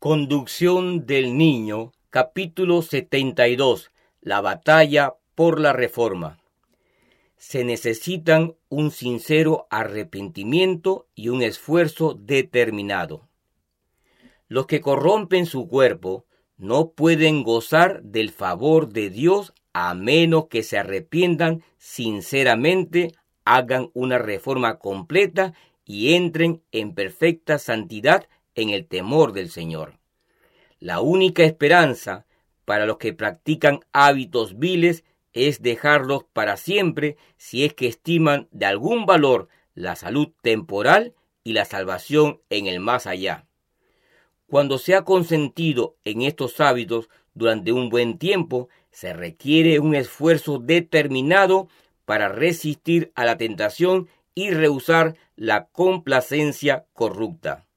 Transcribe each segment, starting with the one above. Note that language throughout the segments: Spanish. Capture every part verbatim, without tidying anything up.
Conducción del Niño, capítulo setenta y dos. La batalla por la reforma. Se necesitan un sincero arrepentimiento y un esfuerzo determinado. Los que corrompen su cuerpo no pueden gozar del favor de Dios a menos que se arrepientan sinceramente, hagan una reforma completa y entren en perfecta santidad en el temor del Señor. La única esperanza para los que practican hábitos viles es dejarlos para siempre si es que estiman de algún valor la salud temporal y la salvación en el más allá. Cuando se ha consentido en estos hábitos durante un buen tiempo, se requiere un esfuerzo determinado para resistir a la tentación y rehusar la complacencia corrupta.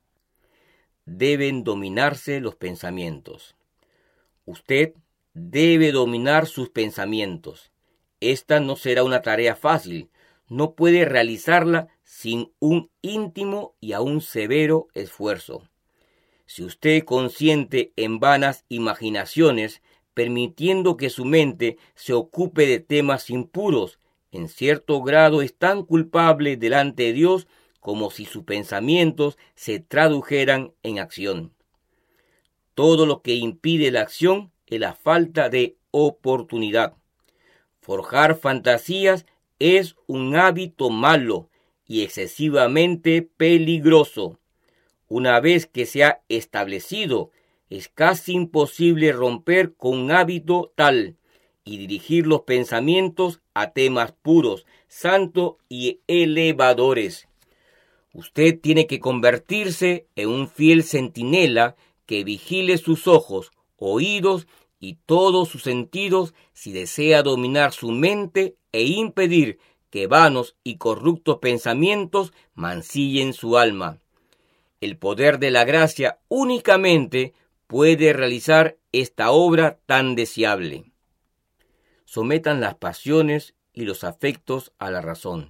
Deben dominarse los pensamientos. Usted debe dominar sus pensamientos. Esta no será una tarea fácil. No puede realizarla sin un íntimo y aún severo esfuerzo. Si usted consiente en vanas imaginaciones, permitiendo que su mente se ocupe de temas impuros, en cierto grado es tan culpable delante de Dios como si sus pensamientos se tradujeran en acción. Todo lo que impide la acción es la falta de oportunidad. Forjar fantasías es un hábito malo y excesivamente peligroso. Una vez que se ha establecido, es casi imposible romper con un hábito tal y dirigir los pensamientos a temas puros, santos y elevadores. Usted tiene que convertirse en un fiel centinela que vigile sus ojos, oídos y todos sus sentidos si desea dominar su mente e impedir que vanos y corruptos pensamientos mancillen su alma. El poder de la gracia únicamente puede realizar esta obra tan deseable. Sometan las pasiones y los afectos a la razón.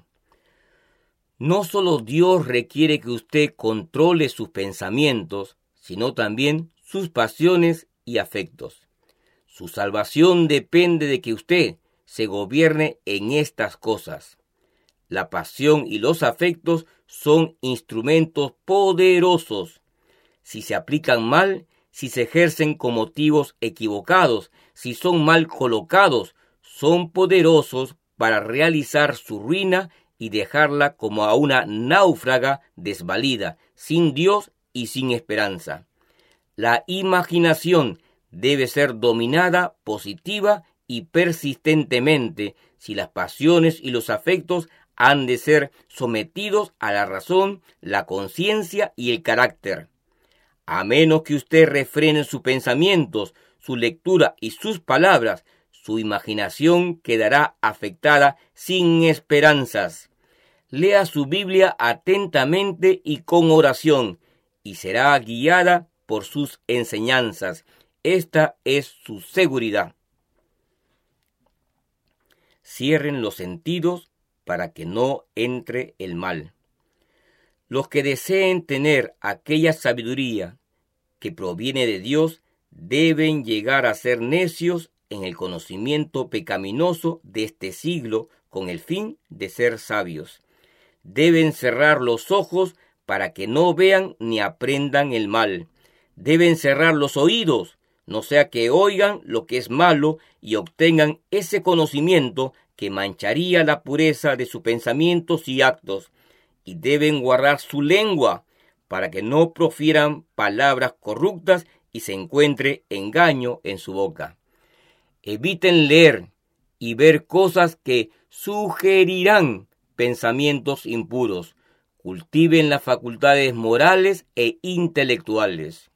No solo Dios requiere que usted controle sus pensamientos, sino también sus pasiones y afectos. Su salvación depende de que usted se gobierne en estas cosas. La pasión y los afectos son instrumentos poderosos. Si se aplican mal, si se ejercen con motivos equivocados, si son mal colocados, son poderosos para realizar su ruina y dejarla como a una náufraga desvalida, sin Dios y sin esperanza. La imaginación debe ser dominada positiva y persistentemente si las pasiones y los afectos han de ser sometidos a la razón, la conciencia y el carácter. A menos que usted refrene sus pensamientos, su lectura y sus palabras, su imaginación quedará afectada sin esperanzas. Lea su Biblia atentamente y con oración, y será guiada por sus enseñanzas. Esta es su seguridad. Cierren los sentidos para que no entre el mal. Los que deseen tener aquella sabiduría que proviene de Dios deben llegar a ser necios en el conocimiento pecaminoso de este siglo con el fin de ser sabios. Deben cerrar los ojos para que no vean ni aprendan el mal. Deben cerrar los oídos, no sea que oigan lo que es malo y obtengan ese conocimiento que mancharía la pureza de sus pensamientos y actos. Y deben guardar su lengua para que no profieran palabras corruptas y se encuentre engaño en su boca. Eviten leer y ver cosas que sugerirán pensamientos impuros. Cultiven las facultades morales e intelectuales.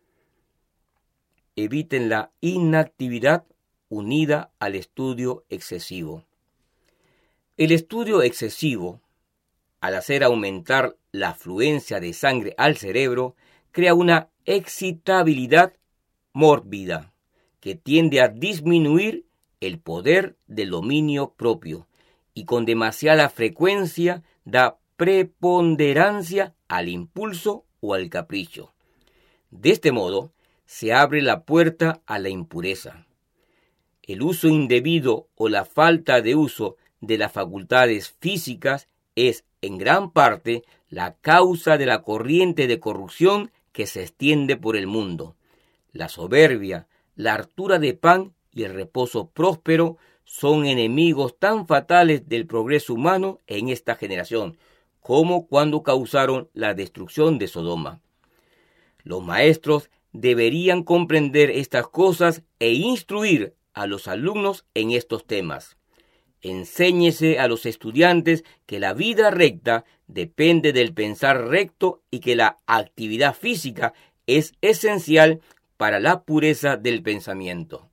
Eviten la inactividad unida al estudio excesivo. El estudio excesivo, al hacer aumentar la afluencia de sangre al cerebro, crea una excitabilidad mórbida que tiende a disminuir el poder del dominio propio y con demasiada frecuencia da preponderancia al impulso o al capricho. De este modo, se abre la puerta a la impureza. El uso indebido o la falta de uso de las facultades físicas es, en gran parte, la causa de la corriente de corrupción que se extiende por el mundo. La soberbia, la hartura de pan y el reposo próspero son enemigos tan fatales del progreso humano en esta generación, como cuando causaron la destrucción de Sodoma. Los maestros deberían comprender estas cosas e instruir a los alumnos en estos temas. Enséñese a los estudiantes que la vida recta depende del pensar recto y que la actividad física es esencial para la pureza del pensamiento.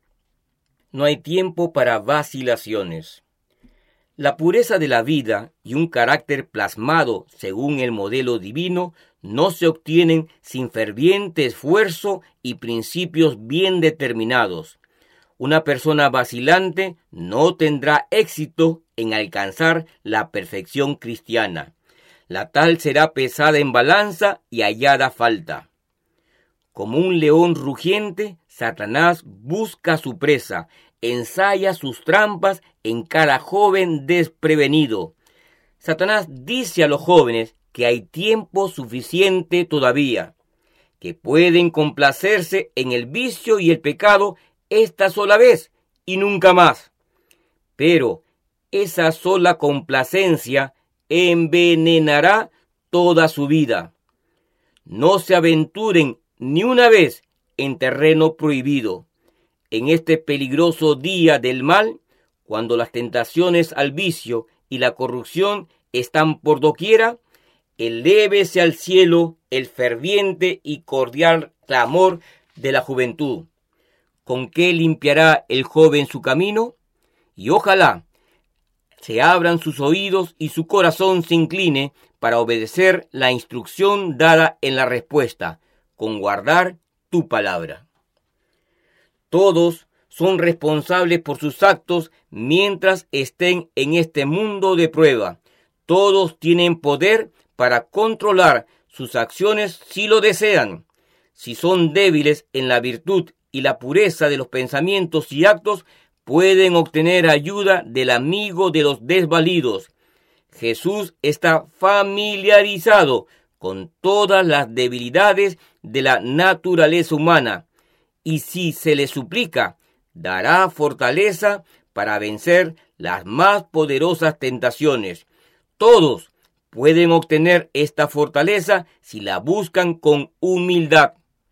No hay tiempo para vacilaciones. La pureza de la vida y un carácter plasmado según el modelo divino no se obtienen sin ferviente esfuerzo y principios bien determinados. Una persona vacilante no tendrá éxito en alcanzar la perfección cristiana. La tal será pesada en balanza y hallada falta. Como un león rugiente, Satanás busca su presa, ensaya sus trampas en cada joven desprevenido. Satanás dice a los jóvenes que hay tiempo suficiente todavía, que pueden complacerse en el vicio y el pecado esta sola vez y nunca más. Pero esa sola complacencia envenenará toda su vida. No se aventuren ni una vez en terreno prohibido. En este peligroso día del mal, cuando las tentaciones al vicio y la corrupción están por doquiera, elévese al cielo el ferviente y cordial clamor de la juventud. ¿Con qué limpiará el joven su camino? Y ojalá se abran sus oídos y su corazón se incline para obedecer la instrucción dada en la respuesta, con guardar tu palabra. Todos son responsables por sus actos mientras estén en este mundo de prueba. Todos tienen poder para controlar sus acciones si lo desean. Si son débiles en la virtud y la pureza de los pensamientos y actos, pueden obtener ayuda del amigo de los desvalidos. Jesús está familiarizado con todas las debilidades de la naturaleza humana, y si se le suplica, dará fortaleza para vencer las más poderosas tentaciones. Todos pueden obtener esta fortaleza si la buscan con humildad.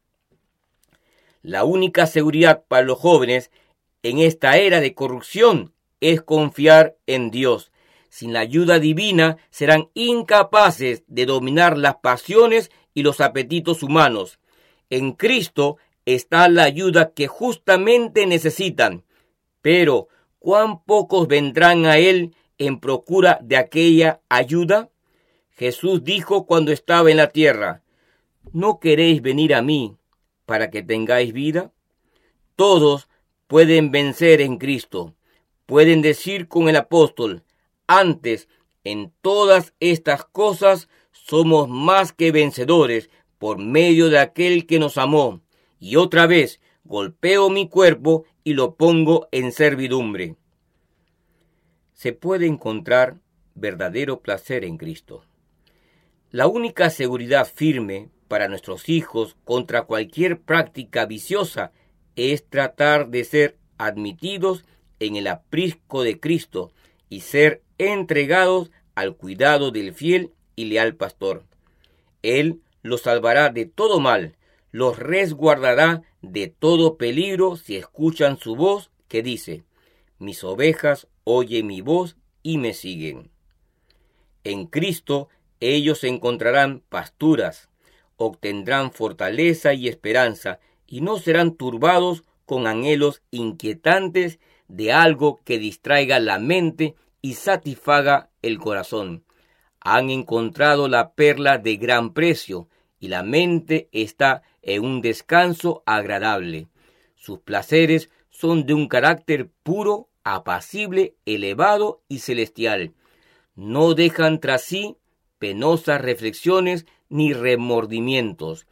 La única seguridad para los jóvenes en esta era de corrupción es confiar en Dios. Sin la ayuda divina serán incapaces de dominar las pasiones y los apetitos humanos. En Cristo está la ayuda que justamente necesitan. Pero, ¿cuán pocos vendrán a Él en procura de aquella ayuda? Jesús dijo cuando estaba en la tierra: ¿no queréis venir a mí para que tengáis vida? Todos pueden vencer en Cristo. Pueden decir con el apóstol: antes, en todas estas cosas somos más que vencedores por medio de aquel que nos amó. Y otra vez golpeo mi cuerpo y lo pongo en servidumbre. Se puede encontrar verdadero placer en Cristo. La única seguridad firme para nuestros hijos contra cualquier práctica viciosa es tratar de ser admitidos en el aprisco de Cristo y ser entregados al cuidado del fiel y leal pastor. Él los salvará de todo mal, los resguardará de todo peligro si escuchan su voz que dice: mis ovejas oyen mi voz y me siguen. En Cristo ellos encontrarán pasturas, obtendrán fortaleza y esperanza, y no serán turbados con anhelos inquietantes de algo que distraiga la mente y satisfaga el corazón. Han encontrado la perla de gran precio, y la mente está en un descanso agradable. Sus placeres son de un carácter puro, apacible, elevado y celestial. No dejan tras sí penosas reflexiones ni remordimientos.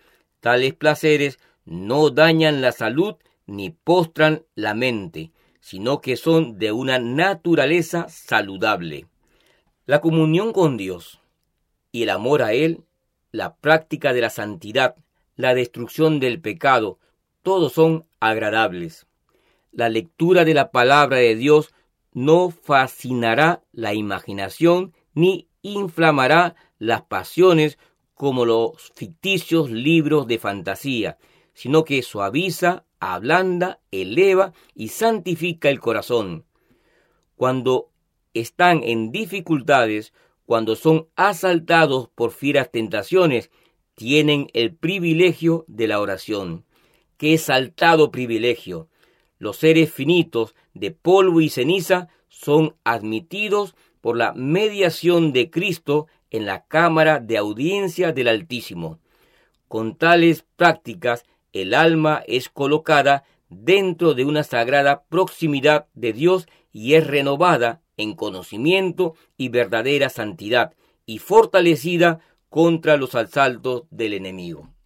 Tales placeres no dañan la salud ni postran la mente, sino que son de una naturaleza saludable. La comunión con Dios y el amor a Él, la práctica de la santidad, la destrucción del pecado, todos son agradables. La lectura de la palabra de Dios no fascinará la imaginación ni inflamará las pasiones como los ficticios libros de fantasía, sino que suaviza, ablanda, eleva y santifica el corazón. Cuando están en dificultades, cuando son asaltados por fieras tentaciones, tienen el privilegio de la oración. ¡Qué exaltado privilegio! Los seres finitos de polvo y ceniza son admitidos por la mediación de Cristo en la cámara de audiencia del Altísimo. Con tales prácticas, el alma es colocada dentro de una sagrada proximidad de Dios y es renovada en conocimiento y verdadera santidad y fortalecida contra los asaltos del enemigo.